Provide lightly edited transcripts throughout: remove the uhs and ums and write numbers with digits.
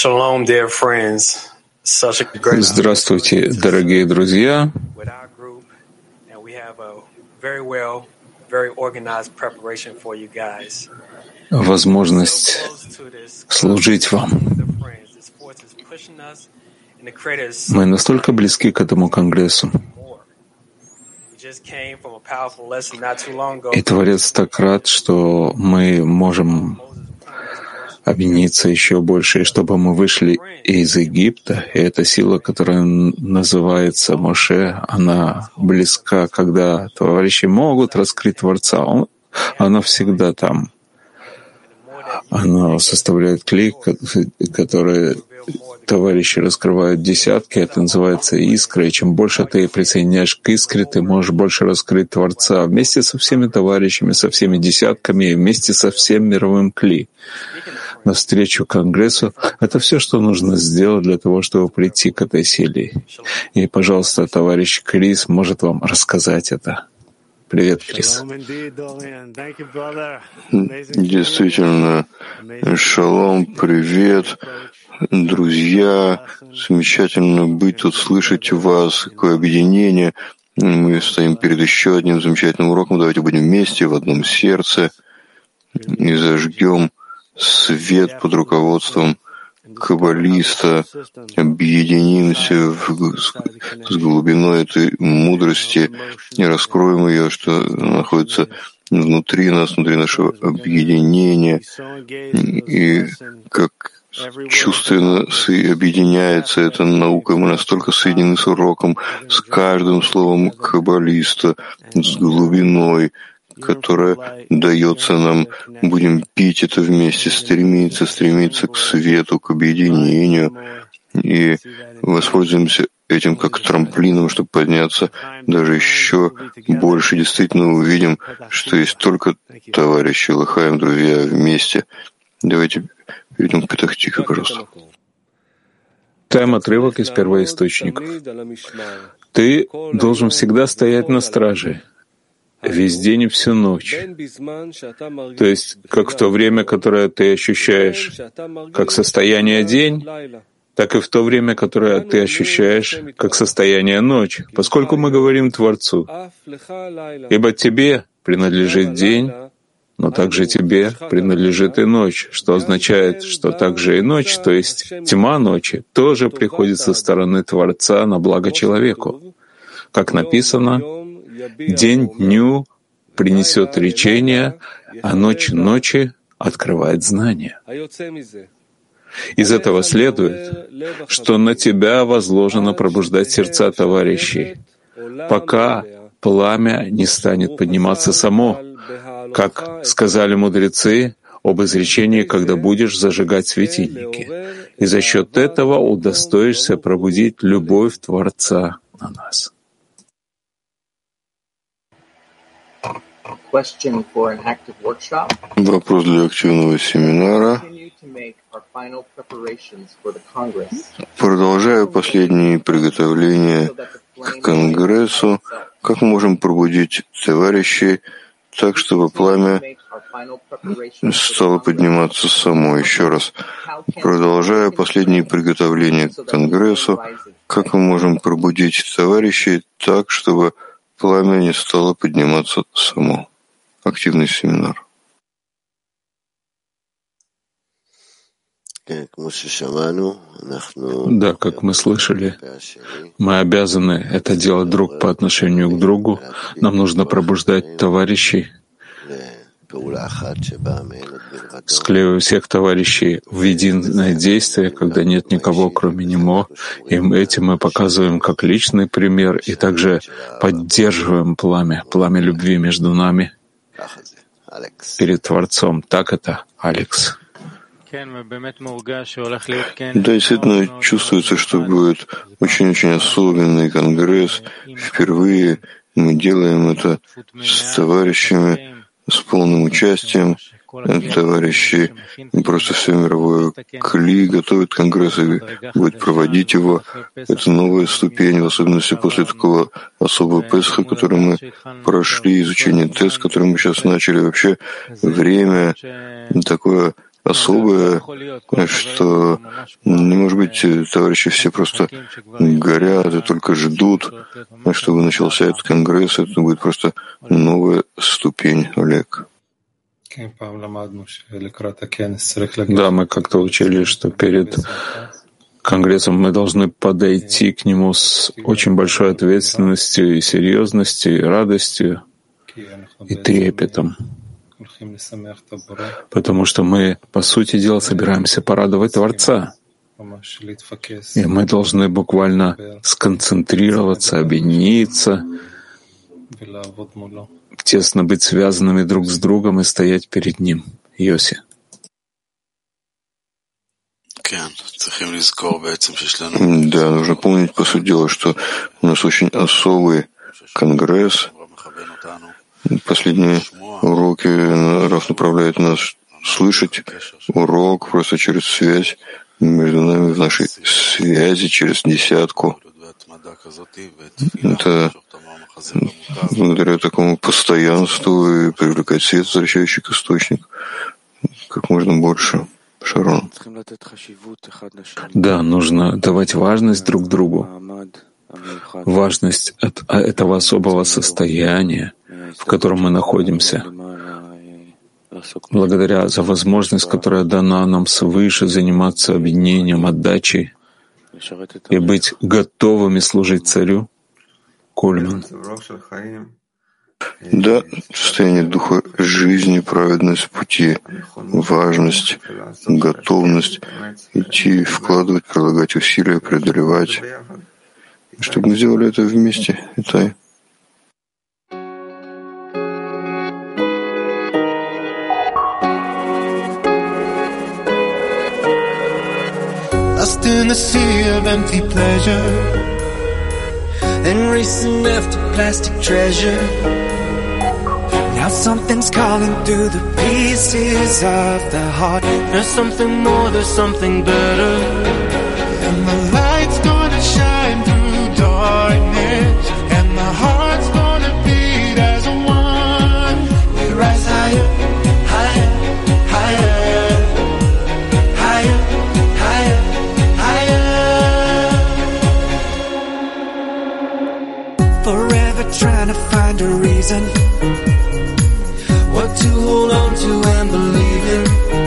Shalom, dear friends. Such a great Здравствуйте, дорогие друзья. with our group, and we have a very organized preparation for you guys. Возможность Close to this служить вам. the friends. This force is pushing us, and the creators Мы настолько близки к этому конгрессу. more. We just came from a powerful lesson not too long ago. И Творец так рад, что мы можем объединиться еще больше, и чтобы мы вышли из Египта. И эта сила, которая называется Моше, она близка, когда товарищи могут раскрыть Творца. Она всегда там. Она составляет клей, который товарищи раскрывают десятки. Это называется искра. И чем больше ты присоединяешь к искре, ты можешь больше раскрыть Творца вместе со всеми товарищами, со всеми десятками, и вместе со всем мировым кли. Навстречу Конгрессу — это все, что нужно сделать для того, чтобы прийти к этой силе. И, пожалуйста, товарищ Крис может вам рассказать это. Привет, Крис. Действительно, шалом, привет, друзья. Замечательно быть тут, слышать вас, какое объединение. Мы стоим перед еще одним замечательным уроком. Давайте будем вместе, в одном сердце, и зажгем свет под руководством каббалиста, объединимся с глубиной этой мудрости и раскроем ее, что находится внутри нас, внутри нашего объединения, и как чувственно объединяется эта наука. Мы настолько соединены с уроком, с каждым словом каббалиста, с глубиной, которая дается нам. Будем пить это вместе, стремиться к свету, к объединению, и воспользуемся этим как трамплином, чтобы подняться даже еще больше. Действительно увидим, что есть только товарищи, лыхаем, друзья, вместе. Давайте перейдем к Петах-Тикве, пожалуйста. Читаем отрывок из первоисточников. Ты должен всегда стоять на страже, весь день и всю ночь. То есть, как в то время, которое ты ощущаешь как состояние день, так и в то время, которое ты ощущаешь как состояние ночь, поскольку мы говорим Творцу. Ибо тебе принадлежит день, но также тебе принадлежит и ночь, что означает, что также и ночь, то есть тьма ночи, тоже приходит со стороны Творца на благо человеку. Как написано, день дню принесет речение, а ночь ночи открывает знание. Из этого следует, что на тебя возложено пробуждать сердца товарищей, пока пламя не станет подниматься само, как сказали мудрецы об изречении, когда будешь зажигать светильники. И за счет этого удостоишься пробудить любовь Творца на нас. Вопрос для активного семинара. Продолжая последние приготовления к Конгрессу, как мы можем пробудить товарищей так, чтобы пламя стало подниматься само? Еще раз. Продолжая последние приготовления к Конгрессу, как мы можем пробудить товарищей так, чтобы пламя не стало подниматься само? Активный семинар. Да, как мы слышали, мы обязаны это делать друг по отношению к другу. Нам нужно пробуждать товарищей, склеивая всех товарищей в единое действие, когда нет никого, кроме него. И этим мы показываем как личный пример и также поддерживаем пламя любви между нами перед Творцом. Так это, Алекс. Да, действительно чувствуется, что будет очень-очень особенный конгресс. Впервые мы делаем это с товарищами, с полным участием. Товарищи просто все мировое кли готовят конгресс и будет проводить его. Это новая ступень, в особенности после такого особого Песха, который мы прошли, изучение тест, который мы сейчас начали. Вообще время такое особое, что, не может быть, товарищи все просто горят и только ждут, чтобы начался этот конгресс. Это будет просто новая ступень, Олег. Да, мы как-то учили, что перед конгрессом мы должны подойти к нему с очень большой ответственностью и серьезностью, и радостью, и трепетом. Потому что мы, по сути дела, собираемся порадовать Творца. И мы должны буквально сконцентрироваться, объединиться, тесно быть связанными друг с другом и стоять перед Ним. Йоси. Да, нужно помнить, по сути дела, что у нас очень особый конгресс. Последние уроки Раф направляет нас слышать урок просто через связь между нами, в нашей связи через десятку. Это благодаря такому постоянству и привлекать свет, возвращающий к источнику, как можно больше. Шарон. Да, нужно давать важность друг другу, важность от этого особого состояния, в котором мы находимся, благодаря за возможность, которая дана нам свыше заниматься объединением, отдачей и быть готовыми служить Царю. Кольман. Да, состояние духа жизни, праведность пути, важность, готовность идти, вкладывать, прилагать усилия, преодолевать. Чтобы мы сделали это вместе, Итай. Lost in the sea of empty pleasure, then racing after plastic treasure. Now something's calling through the pieces of the heart. There's something more, there's something better. And the light's gonna shine through darkness, and the heart's gonna beat as one. We rise higher, higher, higher, higher, higher, higher. Forever trying to find a reason, what to hold on to and believe in.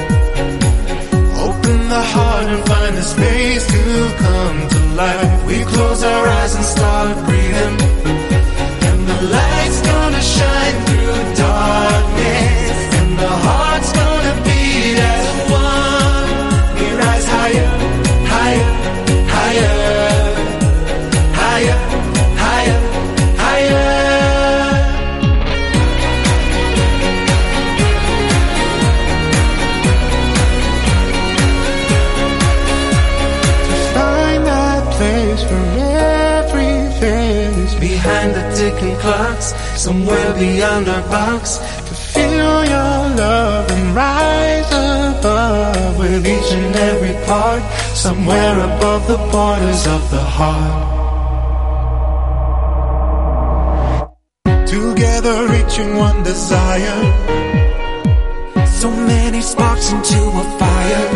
Open the heart and find the space to come to life. We close our eyes and start breathing, and the light's gonna shine through darkness, and the heart's gonna beat as one. We rise higher, higher, higher, higher, higher, higher. Behind the ticking clocks, somewhere beyond our box, to feel your love and rise above with each and every part, somewhere above the borders of the heart. Together reaching one desire, so many sparks into a fire.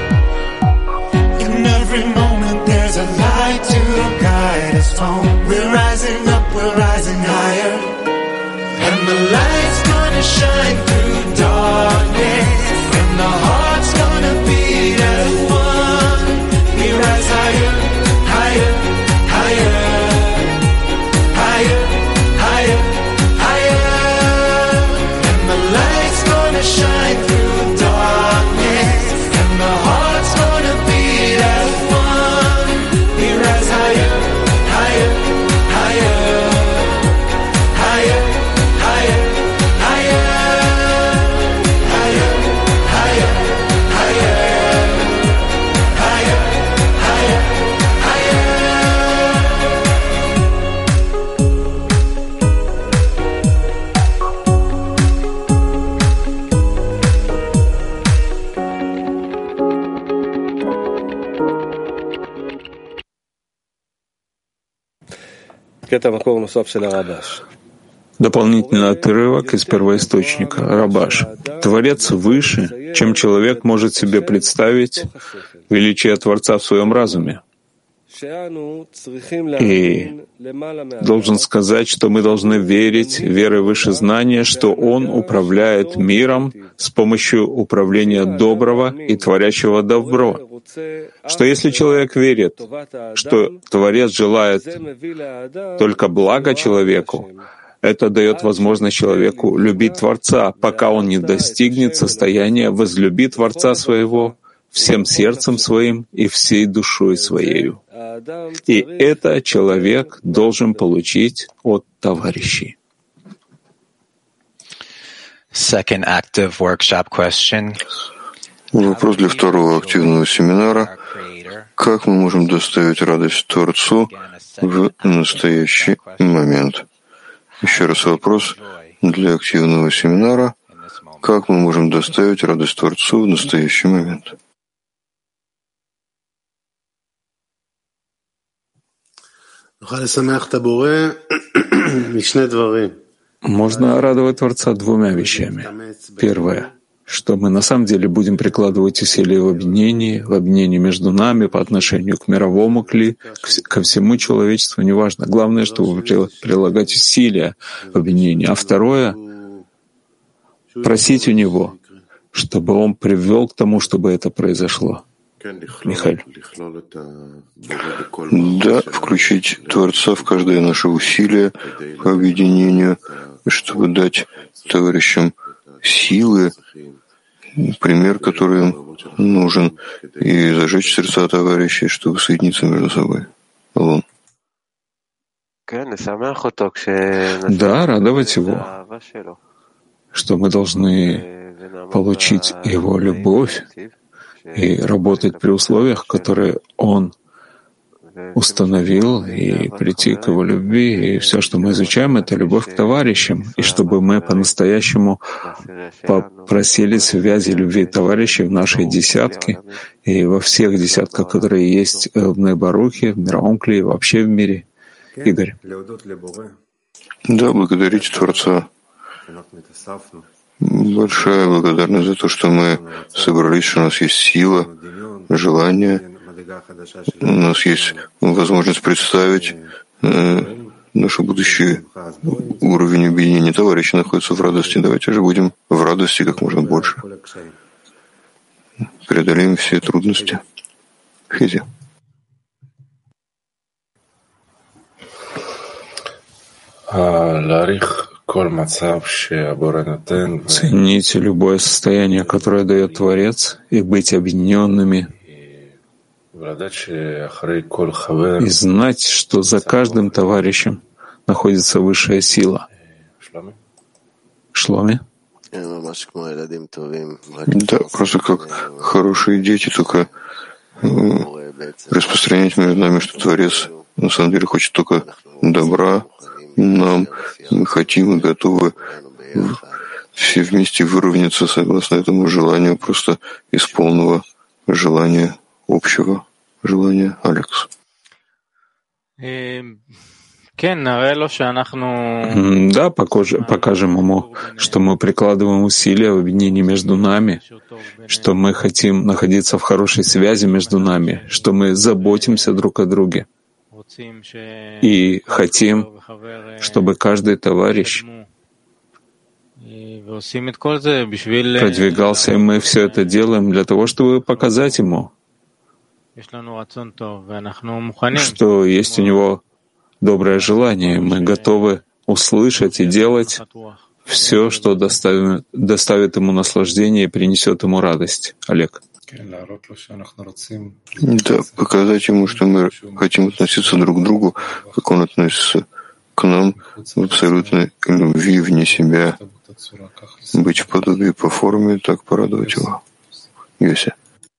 In every moment there's a light to guide us home. We're rising up, we're rising higher, and the light's gonna shine through darkness, and the heart's gonna beat as one. We rise higher, higher, higher, higher, higher, higher, and the light's gonna shine through darkness, and the heart's gonna beat as one. We rise higher, higher, higher, higher, higher, higher, higher, higher, higher, higher, higher, higher. Дополнительный отрывок из первоисточника. Рабаш. Творец выше чем человек может себе представить величие Творца в своем разуме. И должен сказать, что мы должны верить верой выше знания, что Он управляет миром с помощью управления доброго и творящего добро. Что если человек верит, что Творец желает только блага человеку, это дает возможность человеку любить Творца, пока он не достигнет состояния «возлюби Творца своего всем сердцем своим и всей душой своею». И это человек должен получить от товарищей. Second active workshop question. Вопрос для второго активного семинара. Как мы можем доставить радость Творцу в настоящий момент? Еще раз вопрос для активного семинара. Как мы можем доставить радость Творцу в настоящий момент? Можно радовать Творца двумя вещами. Первое, что мы на самом деле будем прикладывать усилия в объединении между нами по отношению к мировому кли, ко всему человечеству, неважно. Главное, чтобы прилагать усилия в объединении. А второе, просить у Него, чтобы Он привел к тому, чтобы это произошло. Михаил. Да, включить Творца в каждое наше усилие по объединению, чтобы дать товарищам силы, пример, который им нужен, и зажечь сердца товарищей, чтобы соединиться между собой. Алон. Да, радовать его, что мы должны получить его любовь и работать при условиях, которые он установил, и прийти к его любви. И все, что мы изучаем, это любовь к товарищам, и чтобы мы по-настоящему попросили связи любви товарищей в нашей десятке и во всех десятках, которые есть в Нейбарухе, в мировом клее, вообще в мире. Игорь. Да, благодарить Творца. Большая благодарность за то, что мы собрались, что у нас есть сила, желание, у нас есть возможность представить наш будущий уровень объединения. Товарищи находятся в радости. Давайте же будем в радости как можно больше. Преодолеем все трудности. Физи. Цените любое состояние, которое дает Творец, и быть объединенными, и знать, что за каждым товарищем находится высшая сила. Шломи? Да, просто как хорошие дети, только распространять между нами, что Творец на самом деле хочет только добра нам. Мы хотим и готовы все вместе выровняться согласно этому желанию, просто из полного желания, общего желания. Алекс. Да, покажем ему, что мы прикладываем усилия в объединении между нами, что мы хотим находиться в хорошей связи между нами, что мы заботимся друг о друге. И хотим, чтобы каждый товарищ продвигался, и мы все это делаем для того, чтобы показать ему, что есть у него доброе желание. Мы готовы услышать и делать все, что доставит ему наслаждение и принесет ему радость. Олег. Да, показать ему, что мы хотим относиться друг к другу, как он относится к нам, в абсолютной любви, вне себя, быть в подобии по форме, так порадовать его. Йося.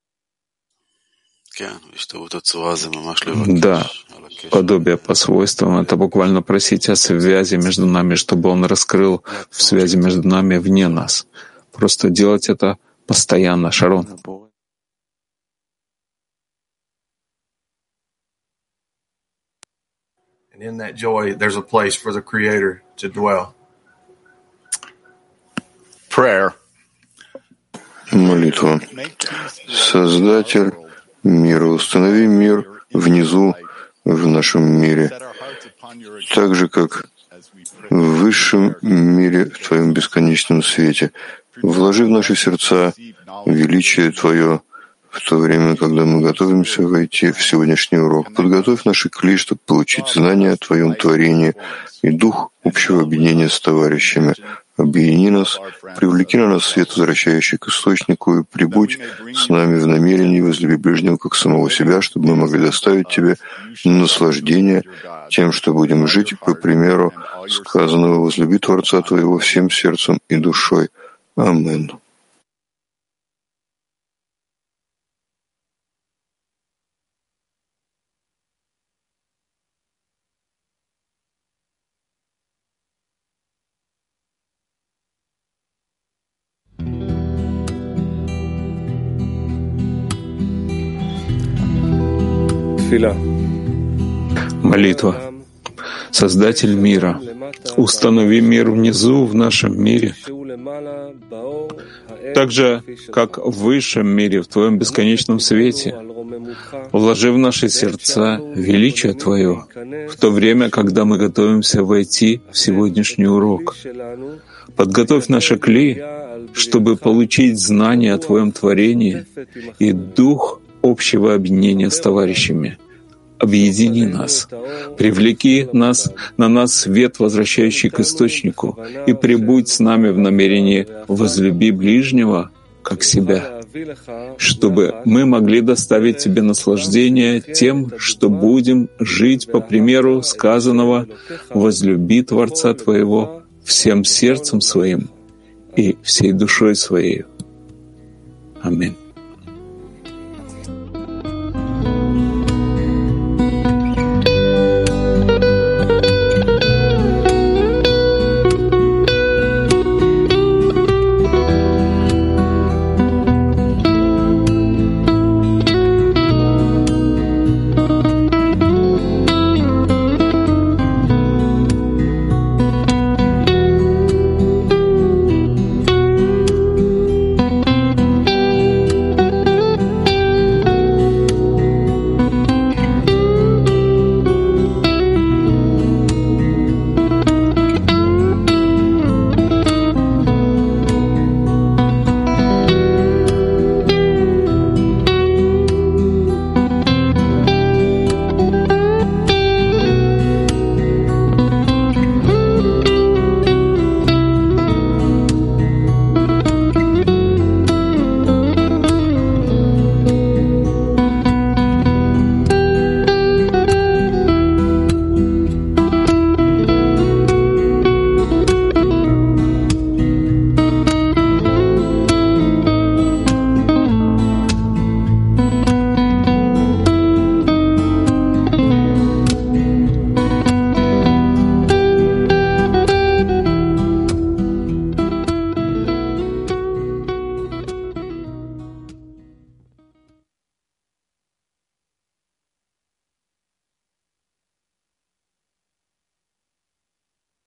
Да, подобие по свойствам — это буквально просить о связи между нами, чтобы он раскрыл в связи между нами вне нас. Просто делать это постоянно. Шарон. And in that joy, there's a place for the Creator to dwell. Prayer. Молитва. Создатель мира, установи мир внизу в нашем мире, так же, как в высшем мире, в Твоем бесконечном свете. Вложи в наши сердца величие Твое в то время, когда мы готовимся войти в сегодняшний урок. Подготовь наши кли, чтобы получить знания о Твоем творении и дух общего объединения с товарищами. Объедини нас, привлеки на нас свет, возвращающий к источнику, и прибудь с нами в намерении возлюби ближнего как самого себя, чтобы мы могли доставить Тебе наслаждение тем, что будем жить по примеру сказанного «Возлюби Творца Твоего всем сердцем и душой». Амин. Молитва. Создатель мира, установи мир внизу в нашем мире, так же, как в высшем мире, в Твоем бесконечном свете. Вложи в наши сердца величие Твое в то время, когда мы готовимся войти в сегодняшний урок. Подготовь наши кли, чтобы получить знания о Твоем творении и дух общего объединения с товарищами. Объедини нас, привлеки нас на нас свет, возвращающий к источнику, и прибудь с нами в намерении возлюби ближнего, как себя, чтобы мы могли доставить Тебе наслаждение тем, что будем жить по примеру сказанного «Возлюби Творца Твоего всем сердцем своим и всей душой своей». Аминь.